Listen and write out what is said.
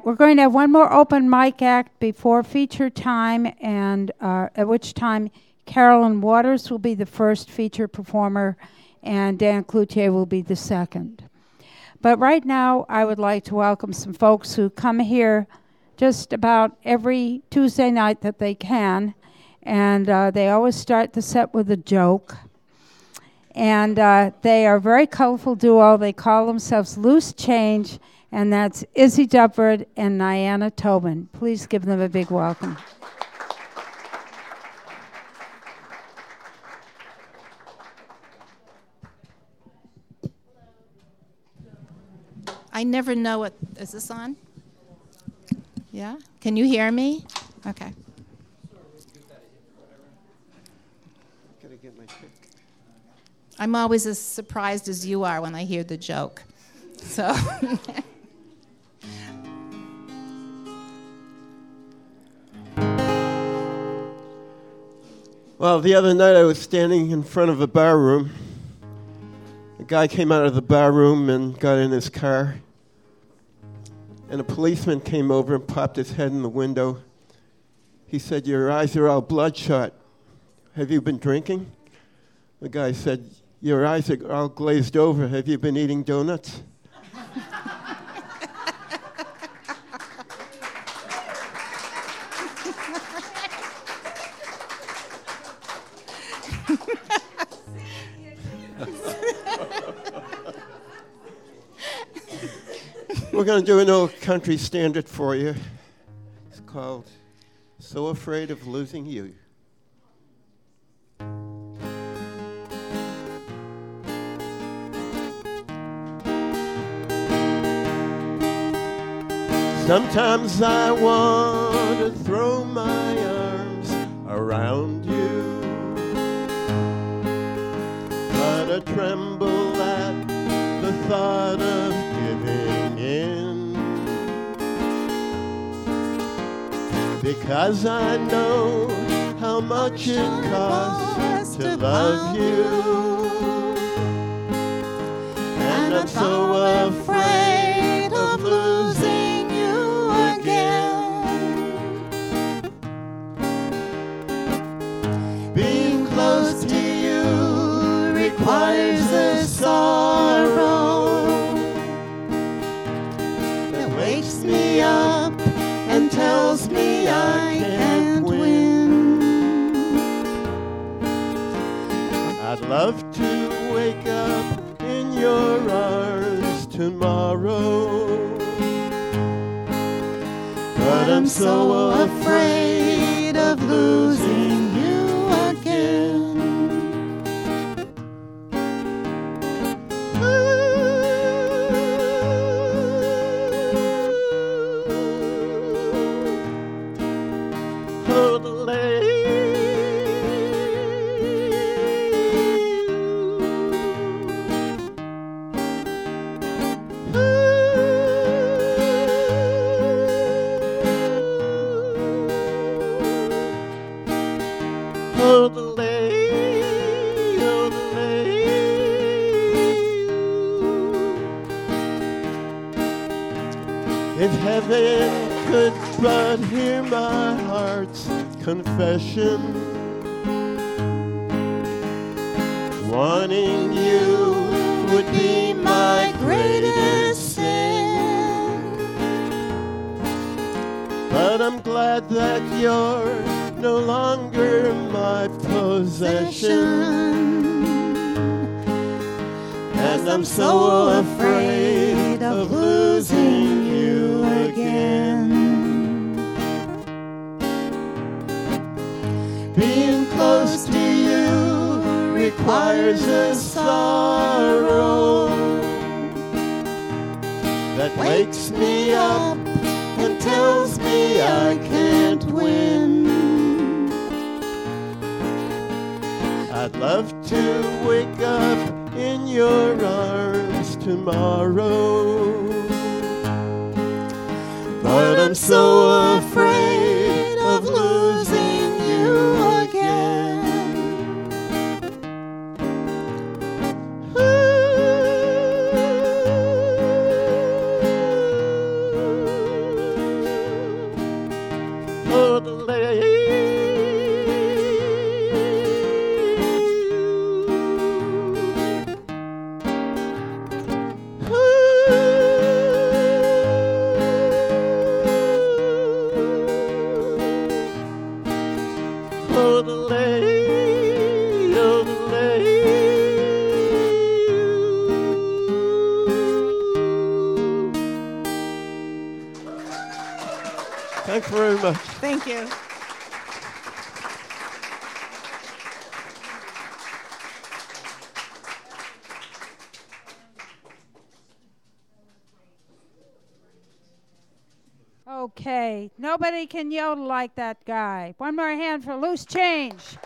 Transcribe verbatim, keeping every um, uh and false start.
we're going to have one more open mic act before feature time, and uh, at which time Carolyn Waters will be the first feature performer, and Dan Cloutier will be the second. But right now, I would like to welcome some folks who come here just about every Tuesday night that they can, and uh, they always start the set with a joke. And uh, they are a very colorful duo. They call themselves Loose Change, and that's Izzy Dupford and Niana Tobin. Please give them a big welcome. I never know what, is this on? Yeah? Can you hear me? Okay. Gotta get my pick. I'm always as surprised as you are when I hear the joke. So. Well, the other night I was standing in front of a bar room. A guy came out of the bar room and got in his car. And a policeman came over and popped his head in the window. He said, "Your eyes are all bloodshot. Have you been drinking?" The guy said, "Your eyes are all glazed over. Have you been eating donuts?" We're going to do an old country standard for you. It's called "So Afraid of Losing You." Sometimes I want to throw my arms around you, but I tremble at the thought of giving in, because I know how much it costs to love you, and I'm so afraid of losing you again. Being close to you requires a sorrow that wakes me up and tells me I can't win. I'd love to wake up in your arms tomorrow, but I'm so afraid of losing you again. If heaven could but hear my heart's confession, wanting you would be my greatest sin. But I'm glad that you're no longer my possession, and I'm so afraid of losing you again. Being close to you requires a sorrow that wakes me up and tells me I can't win. I'd love to wake up in your arms tomorrow, but I'm so afraid of losing you again. Ooh. Thanks very much. Thank you. Okay, nobody can yodel like that guy. One more hand for Loose Change.